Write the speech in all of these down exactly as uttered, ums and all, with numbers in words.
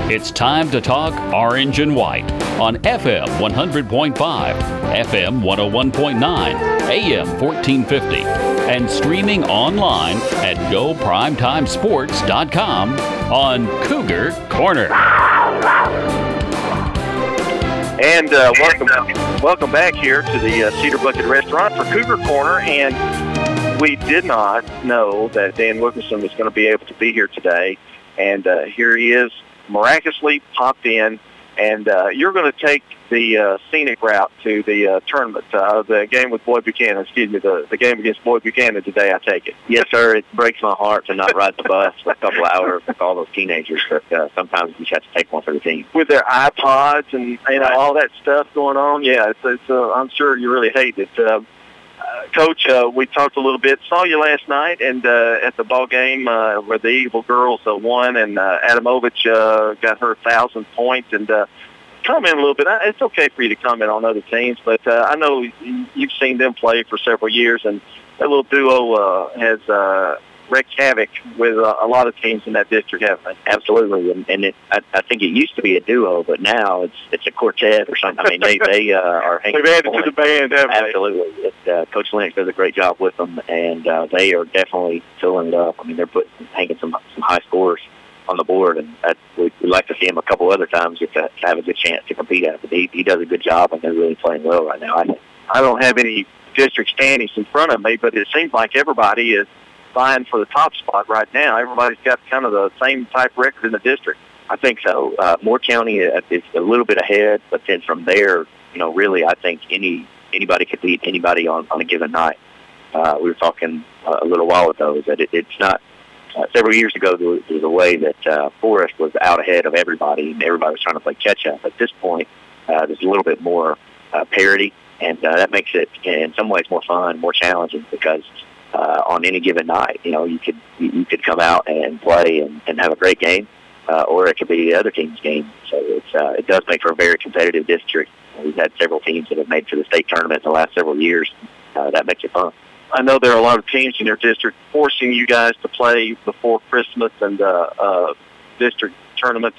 It's time to talk orange and white on F M one hundred point five, F M one oh one point nine, A M fourteen fifty, and streaming online at go primetime sports dot com on Cougar Corner. And uh, welcome, welcome back here to the uh, Cedar Bucket Restaurant for Cougar Corner. And we did not know that Dan Wilkinson was going to be able to be here today. And uh, here he is, miraculously popped in. And uh, you're going to take the uh, scenic route to the uh, tournament, uh, the game with Boyd Buchanan, excuse me, the, the game against Boyd Buchanan today, I take it. Yes, sir. It breaks my heart to not ride the bus for a couple hours with all those teenagers, but uh, sometimes you just have to take one for the team. With their iPods and you know all that stuff going on, yeah, it's, it's, uh, I'm sure you really hate it. Uh, Uh, Coach, uh, we talked a little bit. Saw you last night, and uh, at the ball game uh, where the Eagle girls uh, won, and uh, Adamovich uh, got her thousand points. And uh, comment a little bit. It's okay for you to comment on other teams, but uh, I know you've seen them play for several years, and that little duo uh, has uh, wreaked havoc with uh, a lot of teams in that district, haven't they? Absolutely, and, and it, I, I think it used to be a duo, but now it's it's a quartet or something. I mean, they they uh, are hanging. They've added to the band, haven't they? Absolutely. It, uh, Coach Lennox does a great job with them, and uh, they are definitely filling it up. I mean, they're putting hanging some some high scores on the board, and that, we, we'd like to see him a couple other times just to, to have a good chance to compete at it. But he, he does a good job, and they're really playing well right now, I think. I don't have any district standings in front of me, but it seems like everybody is vying for the top spot right now. Everybody's got kind of the same type record in the district. I think so. Uh, Moore County is a little bit ahead, but then from there, you know, really, I think any anybody could beat anybody on, on a given night. Uh, we were talking uh, a little while ago that it, it's not. Uh, several years ago, there was, there was a way that uh, Forest was out ahead of everybody, and everybody was trying to play catch-up. At this point, uh, there's a little bit more uh, parity, and uh, that makes it, in some ways, more fun, more challenging, because uh, on any given night, you know, you could you could come out and play and, and have a great game, uh, or it could be the other team's game. So it's uh, it does make for a very competitive district. We've had several teams that have made it to the state tournament in the last several years. Uh, that makes it fun. I know there are a lot of teams in your district forcing you guys to play before Christmas and uh, uh, district tournaments.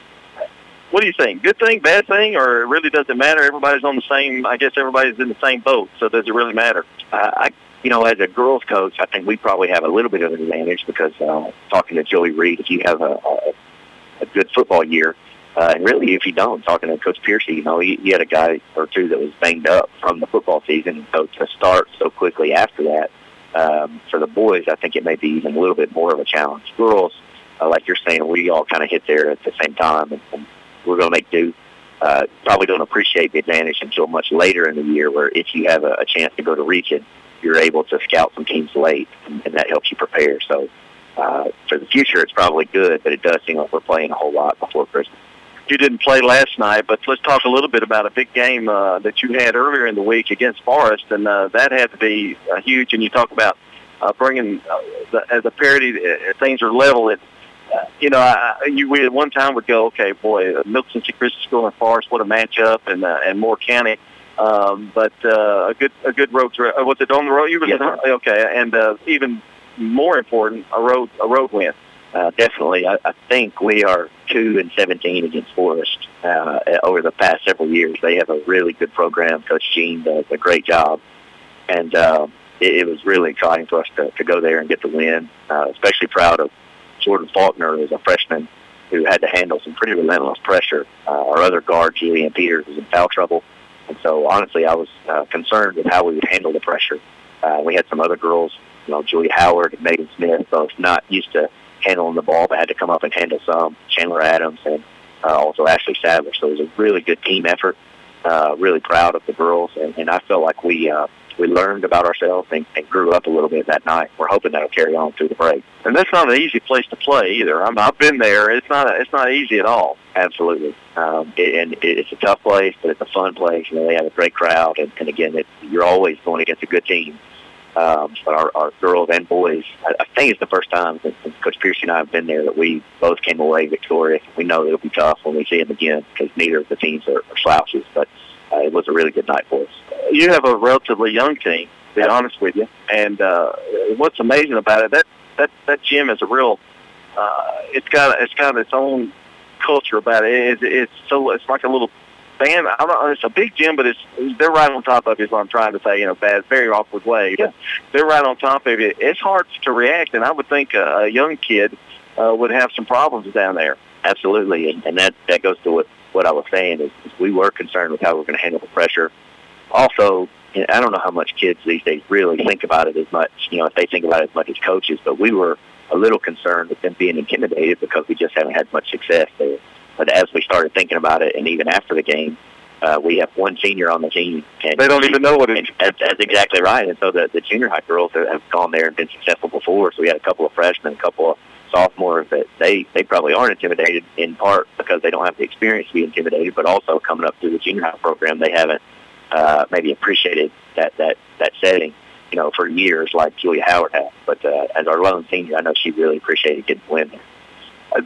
What do you think? Good thing, bad thing, or it really doesn't matter? Everybody's on the same, I guess everybody's in the same boat, so does it really matter? Uh, I, you know, as a girls coach, I think we probably have a little bit of an advantage because uh, talking to Joey Reed, if you have a, a, a good football year, Uh, and really, if you don't, talking to Coach Piercy, you know, he, he had a guy or two that was banged up from the football season. So to start so quickly after that, um, for the boys, I think it may be even a little bit more of a challenge. Girls, uh, like you're saying, we all kind of hit there at the same time, and, and we're going to make do. Uh, probably don't appreciate the advantage until much later in the year, where if you have a, a chance to go to region, you're able to scout some teams late, and, and that helps you prepare. So uh, for the future, it's probably good, but it does seem like we're playing a whole lot before Christmas. You didn't play last night, but let's talk a little bit about a big game uh, that you had earlier in the week against Forest, and uh, that had to be uh, huge. And you talk about uh, bringing uh, the, as a parity, uh, things are level. It, uh, you know, I, you we at one time would go, okay, boy, uh, Milton Christian School and Forest, what a matchup, and uh, and Moore County. Um, but uh, a good a good road trip. Uh, was it on the road? You were yes, okay, and uh, even more important, a road a road win. Uh, definitely. I, I think we are two and seventeen against Forest uh, over the past several years. They have a really good program. Coach Gene does a great job. And uh, it, it was really exciting for us to, to go there and get the win. Uh, especially proud of Jordan Faulkner as a freshman who had to handle some pretty relentless pressure. Uh, our other guard, Julianne Peters, was in foul trouble. And so, honestly, I was uh, concerned with how we would handle the pressure. Uh, we had some other girls, you know, Julie Howard and Megan Smith, both not used to handling the ball, but had to come up and handle some. Chandler Adams and uh, also Ashley Sadler. So it was a really good team effort. Uh, really proud of the girls, and, and I felt like we uh, we learned about ourselves and, and grew up a little bit that night. We're hoping that'll carry on through the break. And that's not an easy place to play either. I'm, I've been there. It's not a, it's not easy at all. Absolutely. Um, it, and it, it's a tough place, but it's a fun place. You know, they have a great crowd, and, and again, it, you're always going against a good team. Um, but our, our girls and boys, I, I think it's the first time since, since Coach Piercy and I have been there that we both came away victorious. We know it'll be tough when we see them again because neither of the teams are, are slouches, but uh, it was a really good night for us. You have a relatively young team, to be honest with you, and uh, what's amazing about it, that, that, that gym is a real, uh, it's got it's got its own culture about it. it it's so it's like a little band. I don't know, it's a big gym, but it's they're right on top of it. Is what I'm trying to say in a bad, very awkward way. Yeah. But they're right on top of it. It's hard to react, and I would think a, a young kid uh, would have some problems down there. Absolutely, and, and that that goes to what what I was saying is, is we were concerned with how we're going to handle the pressure. Also, you know, I don't know how much kids these days really think about it as much, you know, if they think about it as much as coaches, but we were a little concerned with them being intimidated because we just haven't had much success there. But as we started thinking about it, and even after the game, uh, we have one senior on the team. And they don't even know what it is. That's, that's exactly right. And so the, the junior high girls have gone there and been successful before. So we had a couple of freshmen, a couple of sophomores that they, they probably aren't intimidated, in part because they don't have the experience to be intimidated, but also coming up through the junior high program, they haven't uh, maybe appreciated that, that, that setting, you know, for years like Julia Howard has. But uh, as our lone senior, I know she really appreciated getting the win there.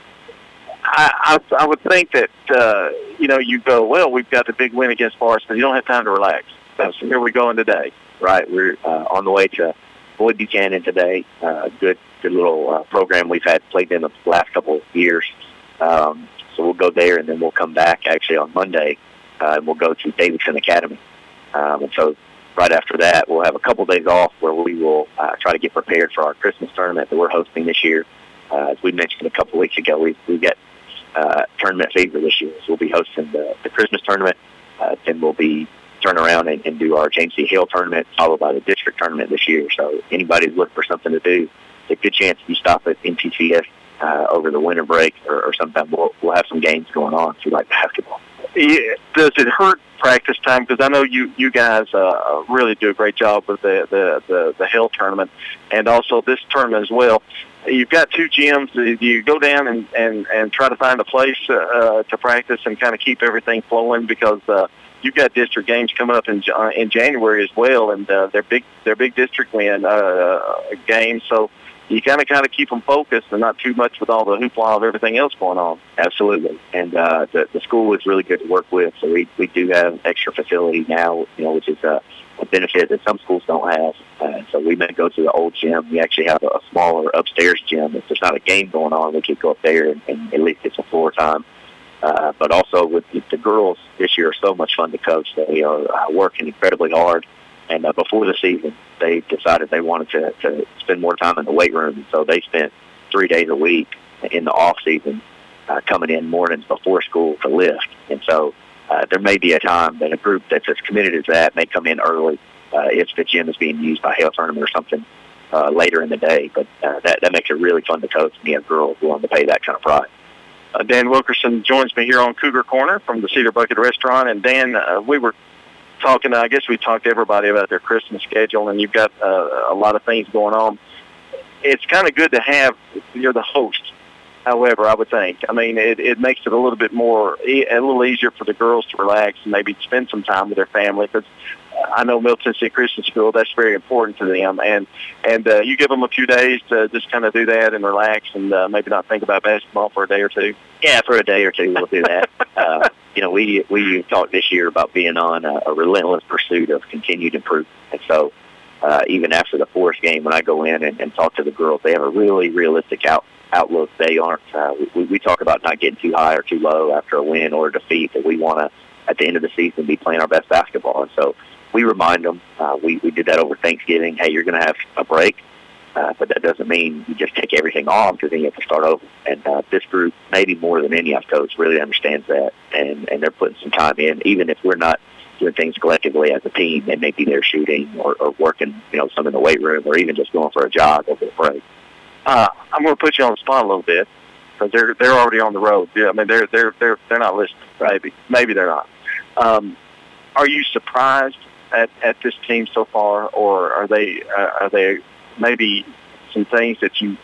I, I, I would think that, uh, you know, you go, well, we've got the big win against Forest, but you don't have time to relax. So here we go in today. Right. We're uh, on the way to Boyd Buchanan today. Uh, good good little uh, program we've had played in the last couple of years. Um, so we'll go there, and then we'll come back actually on Monday, uh, and we'll go to Davidson Academy. Um, and so right after that, we'll have a couple days off where we will uh, try to get prepared for our Christmas tournament that we're hosting this year. Uh, as we mentioned a couple of weeks ago, we we got uh, tournament fever this year. So we'll be hosting the, the Christmas tournament. Uh, then we'll be turn around and, and do our James C. Hill tournament, followed by the district tournament this year. So anybody who's looking for something to do, it's a good chance if you stop at M T C S uh, over the winter break, or, or sometime we'll, we'll have some games going on if you like basketball. Yeah. Does it hurt practice time? Because I know you, you guys uh, really do a great job with the, the, the, the Hill tournament and also this tournament as well. You've got two gyms. Do you go down and, and, and try to find a place uh, to practice and kind of keep everything flowing? Because uh, you've got district games coming up in uh, in January as well, and uh, they're big they're big district win uh, games. So you kind of kind of keep them focused and not too much with all the hoopla of everything else going on. Absolutely, and uh, the the school is really good to work with. So we we do have extra facility now, you know, which is a, a benefit that some schools don't have. Uh, so we may go to the old gym. We actually have a, a smaller upstairs gym. If there's not a game going on, we could go up there and, and at least get some floor time. Uh, but also with the, the girls this year are so much fun to coach. They are uh, working incredibly hard. And uh, before the season, they decided they wanted to, to spend more time in the weight room. So they spent three days a week in the off season uh, coming in mornings before school to lift. And so uh, there may be a time that a group that's as committed as that may come in early uh, if the gym is being used by Hale Tournament or something uh, later in the day. But uh, that, that makes it really fun to coach and have girls willing to pay that kind of price. Uh, Dan Wilkerson joins me here on Cougar Corner from the Cedar Bucket Restaurant. And Dan, uh, we were talking, I guess we talked to everybody about their Christmas schedule, and you've got uh, a lot of things going on. It's kind of good to have, you're the host, however, I would think. I mean, it, it makes it a little bit more, a little easier for the girls to relax and maybe spend some time with their family, because I know Middle Tennessee Christian School, that's very important to them. And and uh, you give them a few days to just kind of do that and relax and uh, maybe not think about basketball for a day or two. Yeah, for a day or two we'll do that. uh, you know, we we talked this year about being on a, a relentless pursuit of continued improvement. And so uh, even after the Forest game, when I go in and, and talk to the girls, they have a really realistic out, outlook. They aren't, uh, we, we talk about not getting too high or too low after a win or a defeat, that we want to, at the end of the season, be playing our best basketball. And so we remind them, uh, we, we did that over Thanksgiving, hey, you're going to have a break, uh, but that doesn't mean you just take everything off, because then you have to start over. And uh, this group, maybe more than any I've coached, really understands that, and, and they're putting some time in. Even if we're not doing things collectively as a team, they may be there shooting or, or working, you know, some in the weight room, or even just going for a jog over the break. Uh, I'm going to put you on the spot a little bit, because they're they're already on the road. Yeah, I mean they're they're they're they're not listening. Maybe maybe they're not. Um, are you surprised at, at this team so far, or are they uh, are they maybe some things that you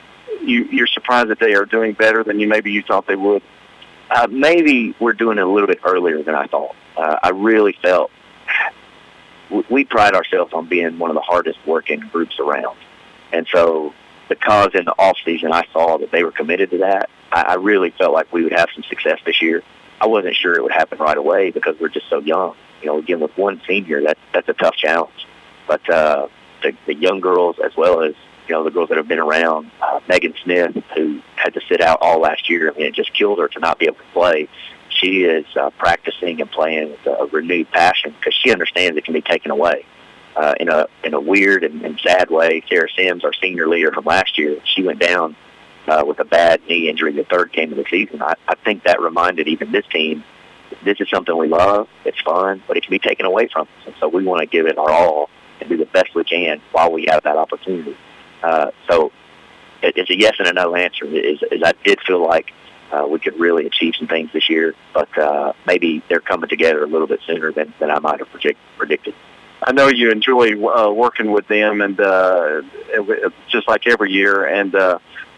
you you're surprised that they are doing better than you maybe you thought they would? Uh, maybe we're doing it a little bit earlier than I thought. Uh, I really felt we, we pride ourselves on being one of the hardest working groups around, and so because in the off season I saw that they were committed to that, I, I really felt like we would have some success this year. I wasn't sure it would happen right away because we're just so young. You know, again, with one senior, that's that's a tough challenge. But uh, the, the young girls, as well as you know, the girls that have been around. Uh, Megan Smith, who had to sit out all last year, I mean, it just killed her to not be able to play. She is uh, practicing and playing with a renewed passion because she understands it can be taken away. Uh, in a in a weird and, and sad way, Sarah Sims, our senior leader from last year, she went down uh, with a bad knee injury the third game of the season. I, I think that reminded even this team, this is something we love, it's fun, but it can be taken away from us. And so we want to give it our all and do the best we can while we have that opportunity. Uh, so it, it's a yes and a no answer. Is, is I did feel like uh, we could really achieve some things this year, but uh, maybe they're coming together a little bit sooner than, than I might have project, predicted. I know you enjoy uh, working with them, and uh, it, just like every year. And uh,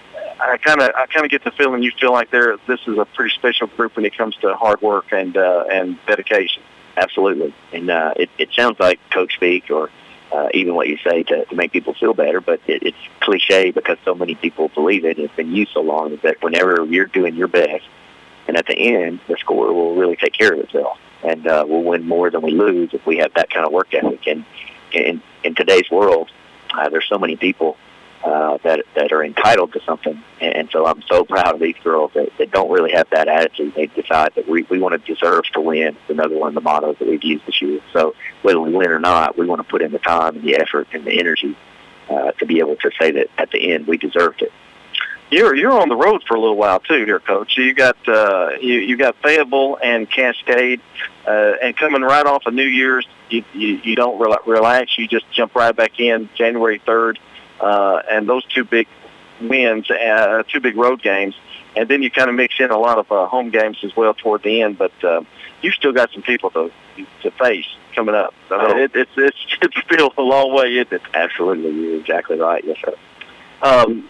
I kind of, I kind of get the feeling you feel like they're. This is a pretty special group when it comes to hard work and uh, and dedication. Absolutely, and uh, it, it sounds like coach speak, or uh, even what you say to, to make people feel better. But it, it's cliche because so many people believe it. And it's been used so long that whenever you're doing your best, and at the end, the score will really take care of itself. And uh, we'll win more than we lose if we have that kind of work ethic. And in, in today's world, uh, there's so many people uh, that that are entitled to something. And so I'm so proud of these girls that, that don't really have that attitude. They decide that we, we want to deserve to win. It's another one of the mottos that we've used this year. So whether we win or not, we want to put in the time and the effort and the energy uh, to be able to say that at the end we deserved it. You're you're on the road for a little while too, here, Coach. You got uh, you you got Fayetteville and Cascade, uh, and coming right off of New Year's, you you, you don't re- relax. You just jump right back in January third, uh, and those two big wins, uh, two big road games, and then you kind of mix in a lot of uh, home games as well toward the end. But uh, you've still got some people to to face coming up. So oh. it, it's it's it's still a long way, isn't it? Absolutely, you're exactly right. Yes, sir. Um,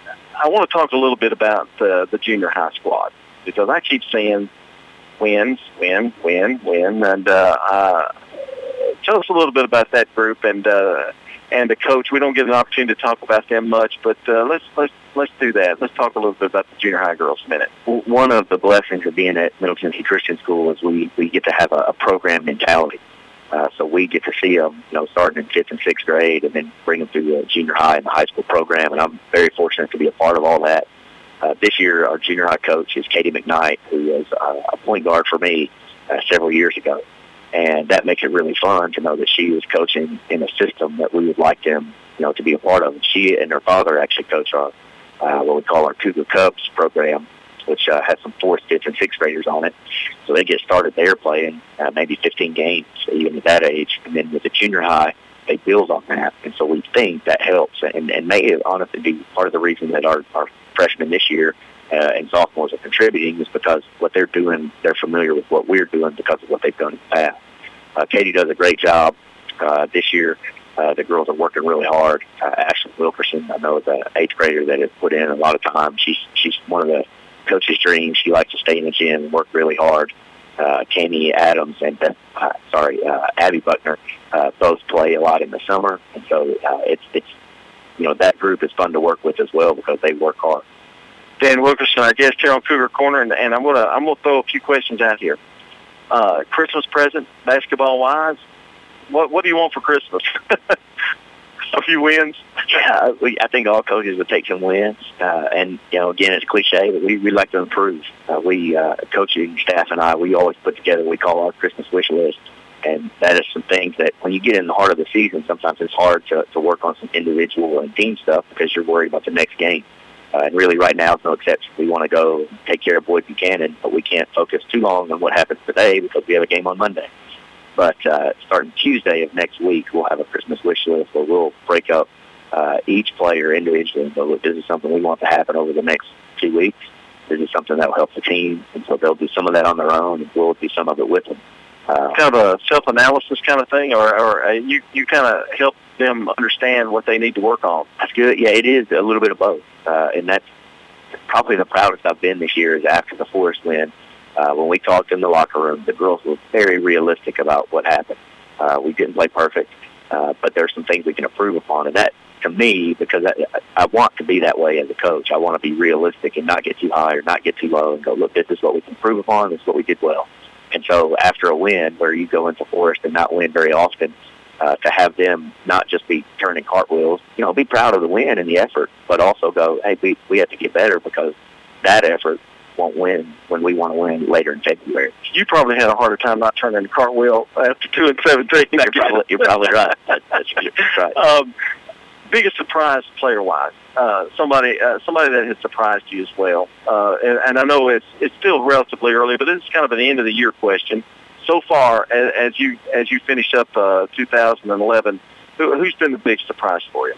I want to talk a little bit about uh, the junior high squad because I keep saying wins, win, win, win, and uh, uh, tell us a little bit about that group and uh, and the coach. We don't get an opportunity to talk about them much, but uh, let's let's let's do that. Let's talk a little bit about the junior high girls a minute. One of the blessings of being at Middle Tennessee Christian School is we we get to have a, a program mentality. Uh, so we get to see them, you know, starting in fifth and sixth grade and then bring them through the junior high and the high school program. And I'm very fortunate to be a part of all that. Uh, this year, our junior high coach is Katie McKnight, who was uh, a point guard for me uh, several years ago. And that makes it really fun to know that she was coaching in a system that we would like them, you know, to be a part of. She and her father actually coach our, uh, what we call our Cougar Cubs program, which uh, has some fourth, fifth, and sixth graders on it. So they get started there playing uh, maybe fifteen games, even at that age. And then with the junior high, they build on that. And so we think that helps and, and may honestly be part of the reason that our, our freshmen this year uh, and sophomores are contributing is because what they're doing, they're familiar with what we're doing because of what they've done in the past. Uh, Katie does a great job uh, this year. Uh, the girls are working really hard. Uh, Ashley Wilkerson, I know, is an eighth grader that has put in a lot of time. She's she's one of the coach's dreams. She likes to stay in the gym and work really hard. Uh, Kami Adams and Beth, uh, sorry, uh, Abby Buckner uh, both play a lot in the summer, and so uh, it's it's you know that group is fun to work with as well because they work hard. Dan Wilkerson, our guest here on Cougar Corner, and, and I'm gonna I'm gonna throw a few questions out here. Uh, Christmas present, basketball wise, what what do you want for Christmas? A few wins. Yeah, we, I think all coaches would take some wins. Uh, and, you know, again, it's cliche, but we, we like to improve. Uh, we, uh, coaching staff and I, we always put together what we call our Christmas wish list. And that is some things that when you get in the heart of the season, sometimes it's hard to, to work on some individual and team stuff because you're worried about the next game. Uh, and really right now it's no exception. We want to go take care of Boyd Buchanan, but we can't focus too long on what happens today because we have a game on Monday. But uh, starting Tuesday of next week, we'll have a Christmas wish list where we'll break up uh, each player individually. So this is something we want to happen over the next two weeks. This is something that will help the team. And so they'll do some of that on their own, and we'll do some of it with them. Uh, kind of a self-analysis kind of thing, or, or uh, you, you kind of help them understand what they need to work on. That's good. Yeah, it is a little bit of both. Uh, and that's probably the proudest I've been this year is after the Forest win. Uh, when we talked in the locker room, the girls were very realistic about what happened. Uh, we didn't play perfect, uh, but there's some things we can improve upon. And that, to me, because I, I want to be that way as a coach, I want to be realistic and not get too high or not get too low and go, look, this is what we can improve upon, this is what we did well. And so after a win where you go into Forest and not win very often, uh, to have them not just be turning cartwheels, you know, be proud of the win and the effort, but also go, hey, we, we have to get better because that effort won't win when we want to win later in February. You probably had a harder time not turning the cartwheel after two and seventeen. You're probably, you're probably right. That, that's, that's right. Um, biggest surprise player-wise, uh, somebody uh, somebody that has surprised you as well. Uh, and, and I know it's it's still relatively early, but this is kind of an end of the year question. So far, as, as you as you finish up uh, two thousand eleven, who, who's been the big surprise for you?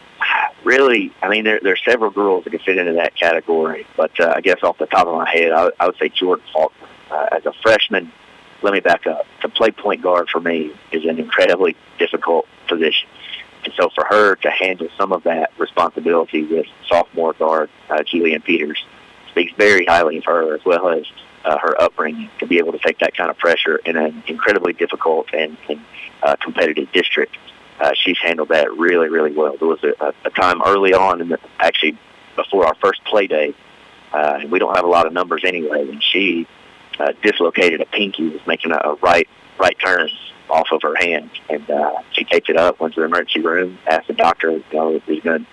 Really, I mean, there, there are several girls that can fit into that category, but uh, I guess off the top of my head, I, I would say Jordan Faulkner. Uh, as a freshman, let me back up. To play point guard for me is an incredibly difficult position. And so for her to handle some of that responsibility with sophomore guard uh, Keely Peters speaks very highly of her, as well as uh, her upbringing, to be able to take that kind of pressure in an incredibly difficult and, and uh, competitive district. Uh, she's handled that really, really well. There was a, a time early on, in the, actually before our first play day, uh, and we don't have a lot of numbers anyway, and she uh, dislocated a pinky, was making a, a right right turn off of her hand, and uh, she taped it up, went to the emergency room, asked the doctor, you know, if he's going to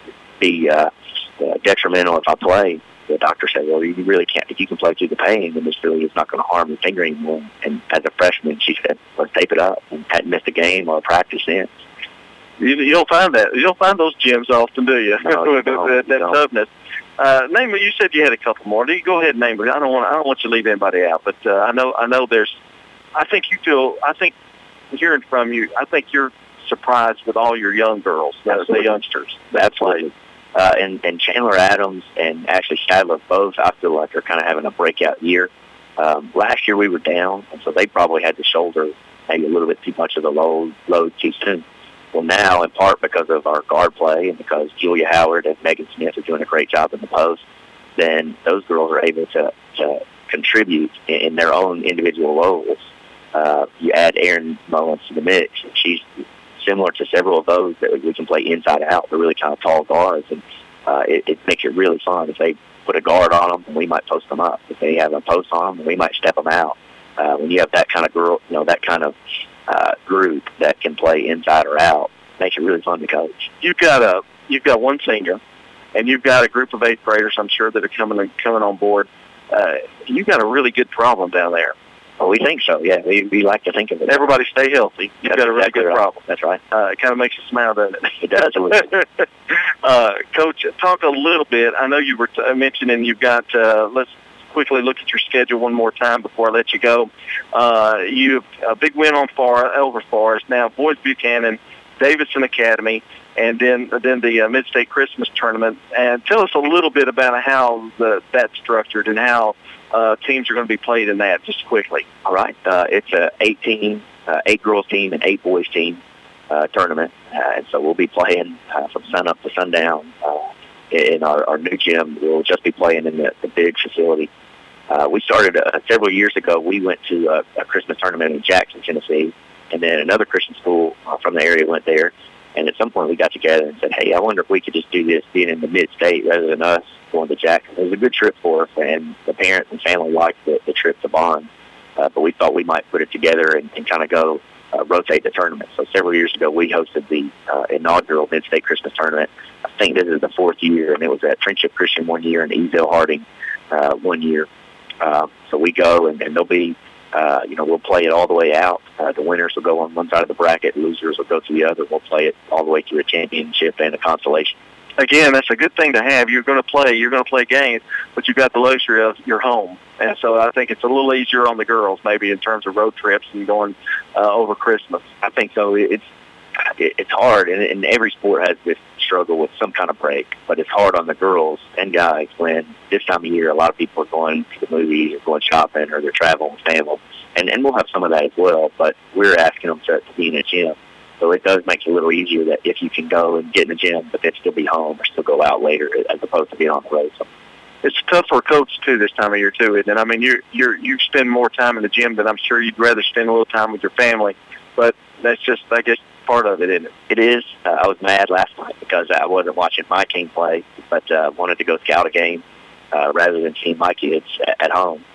be uh, uh, detrimental if I play. The doctor said, well, you really can't, if you can play through the pain, then this really is not going to harm your finger anymore. And as a freshman, she said, let's tape it up, and hadn't missed a game or a practice since. You, you don't find that. You don't find those gyms often, do you? No, With no, that, that no. toughness. Uh, name you said you had a couple more. You go ahead and name it. I don't want. I don't want you to leave anybody out. But uh, I know. I know. There's. I think you feel. I think hearing from you. I think you're surprised with all your young girls, the, the youngsters. Absolutely. Uh, and, and Chandler Adams and Ashley Stadler both, I feel like, are kind of having a breakout year. Um, last year we were down, and so they probably had to shoulder maybe a little bit too much of the load, load too soon. Well, now, in part because of our guard play and because Julia Howard and Megan Smith are doing a great job in the post, then those girls are able to, to contribute in, in their own individual roles. Uh, you add Erin Mullins to the mix, and she's similar to several of those that we can play inside out. They're really kind of tall guards, and uh, it, it makes it really fun. If they put a guard on them, we might post them up. If they have a post on them, we might step them out. Uh, when you have that kind of girl, you know, that kind of uh, group that can play inside or out, makes it really fun to coach. You've got a you've got one senior, and you've got a group of eighth graders, I'm sure, that are coming coming on board. Uh, you've got a really good problem down there. Well, we think so, yeah. We, we like to think of it. Everybody stay healthy. You've That's got a really exactly good right. problem. That's right. Uh, it kind of makes you smile, doesn't it? It does. uh, Coach, talk a little bit. I know you were t- mentioning you've got, uh, let's quickly look at your schedule one more time before I let you go. Uh, you have a big win on Far, over Forest. Now, Boys Buchanan, Davidson Academy, and then then the uh, Mid-State Christmas Tournament. And tell us a little bit about how the, that's structured and how uh, teams are going to be played in that, just quickly. All right. Uh, it's a eighteen, uh, eight girls team and eight boys team uh, tournament. Uh, and so we'll be playing uh, from sun up to sundown uh, in our, our new gym. We'll just be playing in the, the big facility. Uh, we started uh, several years ago. We went to a, a Christmas tournament in Jackson, Tennessee, and then another Christian school uh, from the area went there. And at some point we got together and said, hey, I wonder if we could just do this being in the mid-state rather than us going to Jackson. It was a good trip for us, and the parents and family liked the, the trip to Bond. Uh, but we thought we might put it together and, and kind of go uh, rotate the tournament. So several years ago we hosted the uh, inaugural Mid-State Christmas Tournament. I think this is the fourth year, and it was at Friendship Christian one year and Eastville Harding uh, one year. Uh, so we go, and, and there'll be, uh, you know, we'll play it all the way out. Uh, the winners will go on one side of the bracket. Losers will go to the other. We'll play it all the way through a championship and a consolation. Again, that's a good thing to have. You're going to play. You're going to play games, but you've got the luxury of your home. And so I think it's a little easier on the girls, maybe in terms of road trips and going uh, over Christmas. I think so. It's it's hard, and, and every sport has this struggle with some kind of break, but it's hard on the girls and guys when this time of year a lot of people are going to the movies or going shopping or they're traveling with family, and, and we'll have some of that as well, but we're asking them to, to be in a gym. So it does make it a little easier that if you can go and get in the gym, but then still be home or still go out later as opposed to being on the road. So it's tough for a coach, too, this time of year, too, isn't it? I mean, you you you spend more time in the gym than I'm sure you'd rather spend a little time with your family, but that's just, I guess, part of it, isn't it? It is. Uh, I was mad last night because I wasn't watching my team play, but uh, wanted to go scout a game uh, rather than seeing my kids at, at home.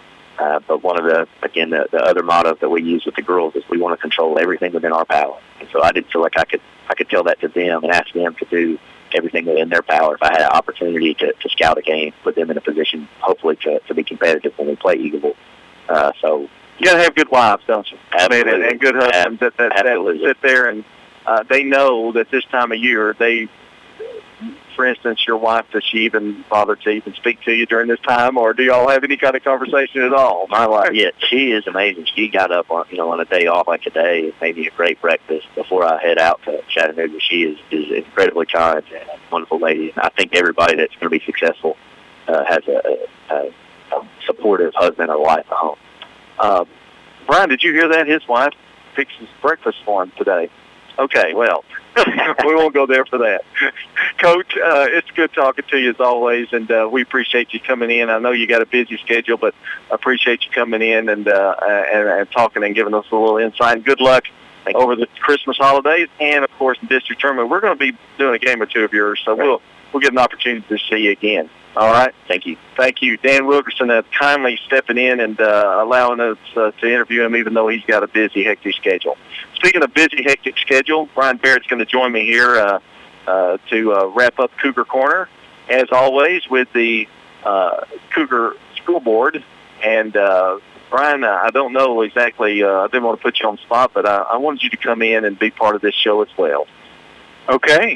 Uh, but one of the, again, the, the other motto that we use with the girls is we want to control everything within our power. And so I did feel like I could I could tell that to them and ask them to do everything within their power. If I had an opportunity to, to scout a game, put them in a position, hopefully, to, to be competitive when we play Eagleville. Uh, so you got to have good wives, don't you? Absolutely. I mean, and, and good husbands that, that, that sit there and uh, they know that this time of year they – for instance, your wife, does she even bother to even speak to you during this time, or do y'all have any kind of conversation at all? My wife, yeah, she is amazing. She got up on, you know, on a day off like today, made me a great breakfast before I head out to Chattanooga. She is, is incredibly kind and a wonderful lady. And I think everybody that's going to be successful uh, has a, a, a supportive husband or wife at home. Um, Brian, did you hear that? His wife fixes breakfast for him today. Okay, well, we won't go there for that. Coach, uh, it's good talking to you as always, and uh, we appreciate you coming in. I know you got a busy schedule, but I appreciate you coming in and, uh, and, and talking and giving us a little insight. And good luck Thank over you. the Christmas holidays and, of course, the district tournament. We're going to be doing a game or two of yours, so right. we'll we'll get an opportunity to see you again. All right? Thank you. Thank you. Dan Wilkerson uh, kindly stepping in and uh, allowing us uh, to interview him, even though he's got a busy, hectic schedule. Speaking of busy, hectic schedule, Brian Barrett's going to join me here uh, uh, to uh, wrap up Cougar Corner, as always, with the uh, Cougar School Board. And, uh, Brian, uh, I don't know exactly, uh, I didn't want to put you on the spot, but I, I wanted you to come in and be part of this show as well. Okay.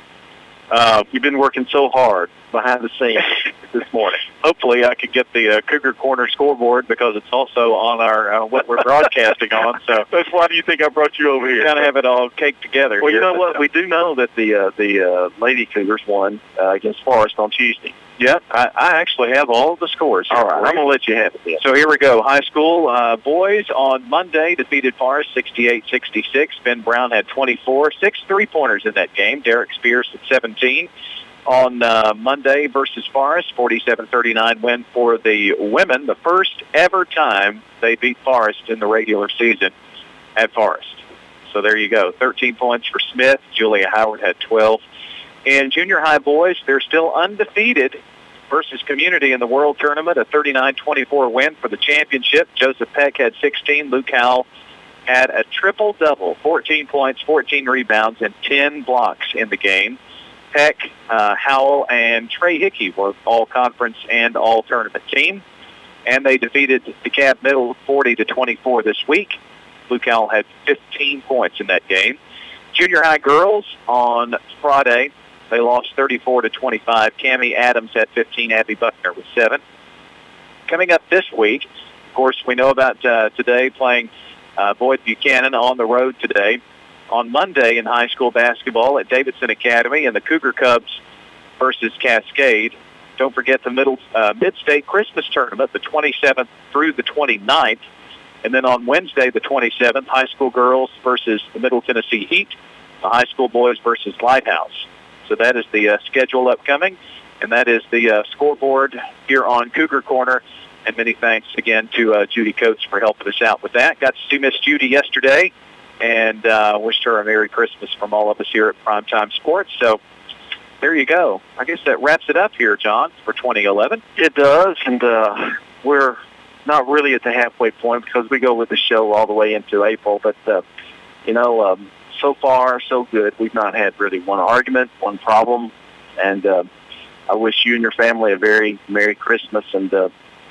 Uh, you've been working so hard behind the scenes this morning. Hopefully I could get the uh, Cougar Corner scoreboard because it's also on our uh, what we're broadcasting on. So that's why do you think I brought you over here? Kind of have it all caked together. Well, here, you know what? Uh, we do know that the uh, the uh, Lady Cougars won uh, against Forest on Tuesday. Yeah, I, I actually have all of the scores. All right, I'm going to let you have it then. So here we go. High school uh, boys on Monday defeated Forest sixty-eight sixty-six. Ben Brown had twenty-four, six three-pointers in that game. Derek Spears had seventeen. On uh, Monday versus Forest, forty-seven thirty-nine win for the women, the first ever time they beat Forest in the regular season at Forest. So there you go, thirteen points for Smith. Julia Howard had twelve. In junior high boys, they're still undefeated versus Community in the World Tournament, a thirty-nine twenty-four win for the championship. Joseph Peck had sixteen. Luke Howell had a triple-double, fourteen points, fourteen rebounds, and ten blocks in the game. Peck, uh, Howell, and Trey Hickey were all-conference and all-tournament team. And they defeated DeKalb Middle forty to twenty-four this week. Luke Howell had fifteen points in that game. Junior high girls on Friday, they lost thirty-four to twenty-five. Cammie Adams had fifteen. Abby Buckner with seven. Coming up this week, of course, we know about uh, today playing uh, Boyd Buchanan on the road today. On Monday in high school basketball at Davidson Academy and the Cougar Cubs versus Cascade. Don't forget the middle uh, Mid-State Christmas Tournament, the twenty-seventh through the twenty-ninth. And then on Wednesday, the twenty-seventh, high school girls versus the Middle Tennessee Heat, the high school boys versus Lighthouse. So that is the uh, schedule upcoming, and that is the uh, scoreboard here on Cougar Corner. And many thanks again to uh, Judy Coates for helping us out with that. Got to see Miss Judy yesterday, and uh, wished her a Merry Christmas from all of us here at Primetime Sports. So there you go. I guess that wraps it up here, John, for twenty eleven. It does, and uh, we're not really at the halfway point because we go with the show all the way into April. But, uh, you know, um, so far, so good. We've not had really one argument, one problem, and uh, I wish you and your family a very Merry Christmas, and uh,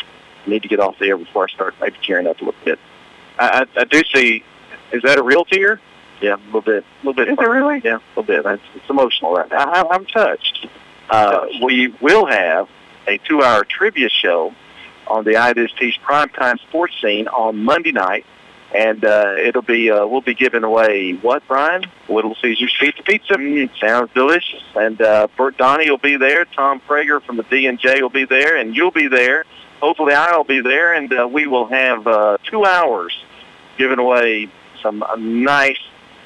I need to get off the air before I start maybe tearing up a little bit. I, I, I do see. Is that a real tear? Yeah, a little bit. A little bit. Is it really? Yeah, a little bit. It's, it's emotional right now. I, I'm touched. Uh, we will have a two-hour trivia show on the I D S T's Primetime Sports Scene on Monday night, and uh, it'll be uh, we'll be giving away what, Brian? Little Caesars Pizza Pizza. Mm, sounds delicious. And uh, Bert Donnie will be there. Tom Prager from the D and J will be there, and you'll be there. Hopefully, I'll be there, and uh, we will have uh, two hours giving away some uh, nice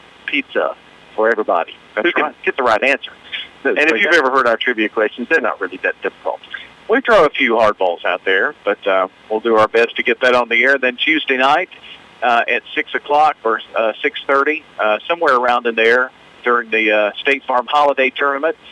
pizza for everybody. That's who can right. get the right answer. And if you've ever heard our trivia questions, they're not really that difficult. We throw a few hardballs out there, but uh, we'll do our best to get that on the air. Then Tuesday night uh, at six o'clock or uh, six thirty, uh, somewhere around in there during the uh, State Farm Holiday Tournament,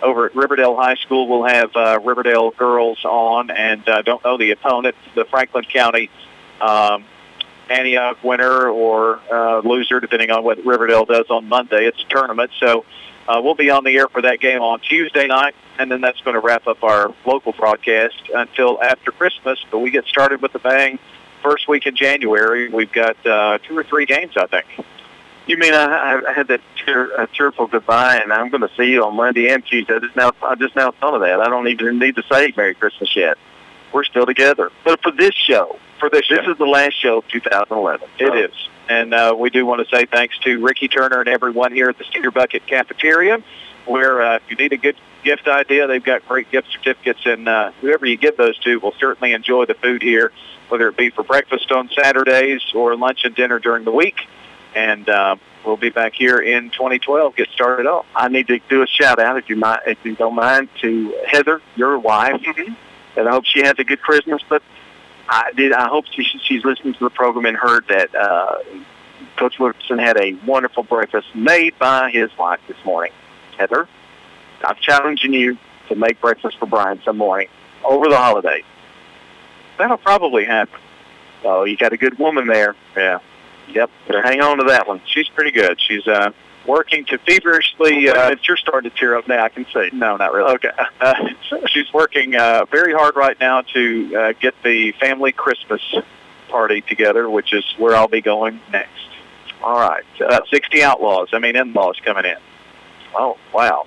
over at Riverdale High School. We'll have uh, Riverdale girls on, and uh, don't know the opponent, the Franklin County um, Antioch winner or uh, loser, depending on what Riverdale does on Monday. It's a tournament, so uh, we'll be on the air for that game on Tuesday night, and then that's going to wrap up our local broadcast until after Christmas. But we get started with a bang first week in January. We've got uh, two or three games, I think. You mean I, I had that tear, a tearful goodbye, and I'm going to see you on Monday and Tuesday. I just now, I just now thought of that. I don't even need to say Merry Christmas yet. We're still together. But for this show, for this, this show. is the last show of two thousand eleven. So. It is. And uh, we do want to say thanks to Ricky Turner and everyone here at the Cedar Bucket Cafeteria, where uh, if you need a good gift idea, they've got great gift certificates, and uh, whoever you give those to will certainly enjoy the food here, whether it be for breakfast on Saturdays or lunch and dinner during the week. And uh, we'll be back here in twenty twelve. Get started off. I need to do a shout out, if you mind, if you don't mind, to Heather, your wife, mm-hmm. and I hope she has a good Christmas. But I did. I hope she, she's listening to the program and heard that uh, Coach Wilkerson had a wonderful breakfast made by his wife this morning. Heather, I'm challenging you to make breakfast for Brian some morning over the holidays. That'll probably happen. Oh, you got a good woman there. Yeah. Yep, better hang on to that one. She's pretty good. She's uh, working to feverishly... Uh, uh, you're starting to tear up now, I can see. No, not really. Okay. Uh, she's working uh, very hard right now to uh, get the family Christmas party together, which is where I'll be going next. All right. Uh, About sixty outlaws, I mean in-laws coming in. Oh, wow.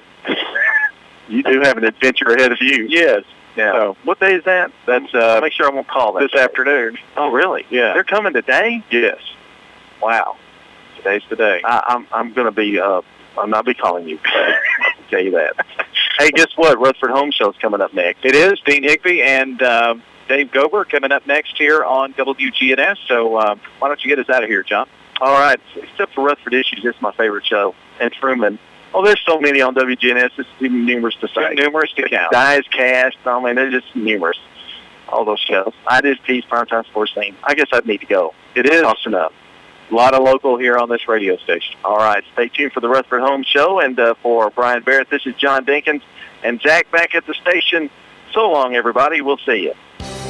You do have an adventure ahead of you. Yes. Yeah. So, what day is that? That's uh, make sure I won't call that this day. afternoon. Oh, really? Yeah. They're coming today? Yes. Wow. Today's the day. I, I'm I'm going to be. Uh, I'm not be calling you. I can tell you that. Hey, guess what? Rutherford Home Show's coming up next. It is. Dean Higby and uh, Dave Gober coming up next here on W G N S. So uh, why don't you get us out of here, John? All right. Except for Rutherford Issues, it's my favorite show. And Truman. Oh, there's so many on W G N S. It's even numerous to say. Numerous to count. Guys, Cast. I mean, they're just numerous. All those shows. I did Peace Primetime Sports Scene. I guess I'd need to go. It is. Tossing up. A lot of local here on this radio station. All right. Stay tuned for the Rutherford Home Show. And uh, for Brian Barrett, this is John Dinkins and Zach back at the station. So long, everybody. We'll see you.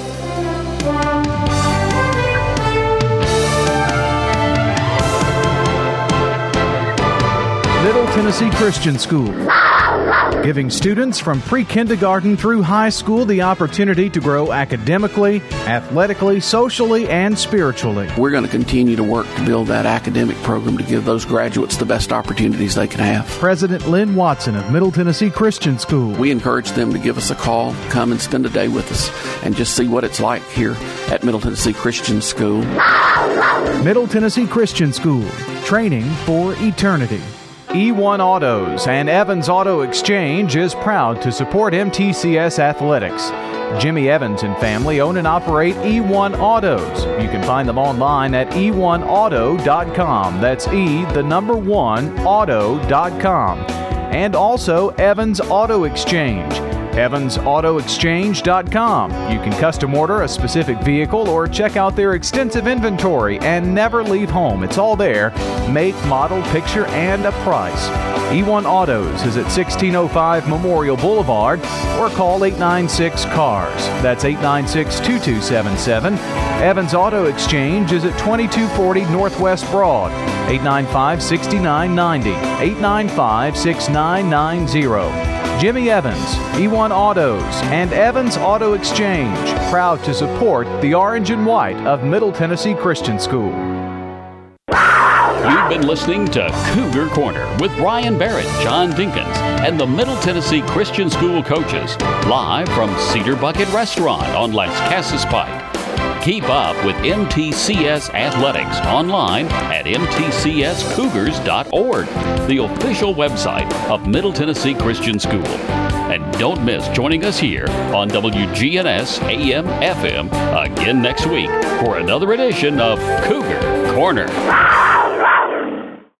Middle Tennessee Christian School, giving students from pre-kindergarten through high school the opportunity to grow academically, athletically, socially, and spiritually. We're going to continue to work to build that academic program to give those graduates the best opportunities they can have. President Lynn Watson of Middle Tennessee Christian School. We encourage them to give us a call, come and spend a day with us, and just see what it's like here at Middle Tennessee Christian School. Middle Tennessee Christian School, training for eternity. E one Autos and Evans Auto Exchange is proud to support M T C S Athletics. Jimmy Evans and family own and operate E one Autos. You can find them online at e one auto dot com. That's E, the number one, auto dot com. And also Evans Auto Exchange. evans auto exchange dot com. You can custom order a specific vehicle or check out their extensive inventory and never leave home. It's all there. Make, model, picture, and a price. E one Autos is at sixteen oh five Memorial Boulevard or call eight nine six C A R S. That's eight nine six, two two seven seven. Evans Auto Exchange is at twenty-two forty Northwest Broad. eight nine five, six nine nine zero. eight nine five, six nine nine zero. Jimmy Evans, E one Autos, and Evans Auto Exchange, proud to support the orange and white of Middle Tennessee Christian School. You've been listening to Cougar Corner with Brian Barrett, John Dinkins, and the Middle Tennessee Christian School coaches, live from Cedar Bucket Restaurant on Las Casas Pike. Keep up with M T C S Athletics online at m t c s cougars dot org, the official website of Middle Tennessee Christian School. And don't miss joining us here on W G N S A M F M again next week for another edition of Cougar Corner.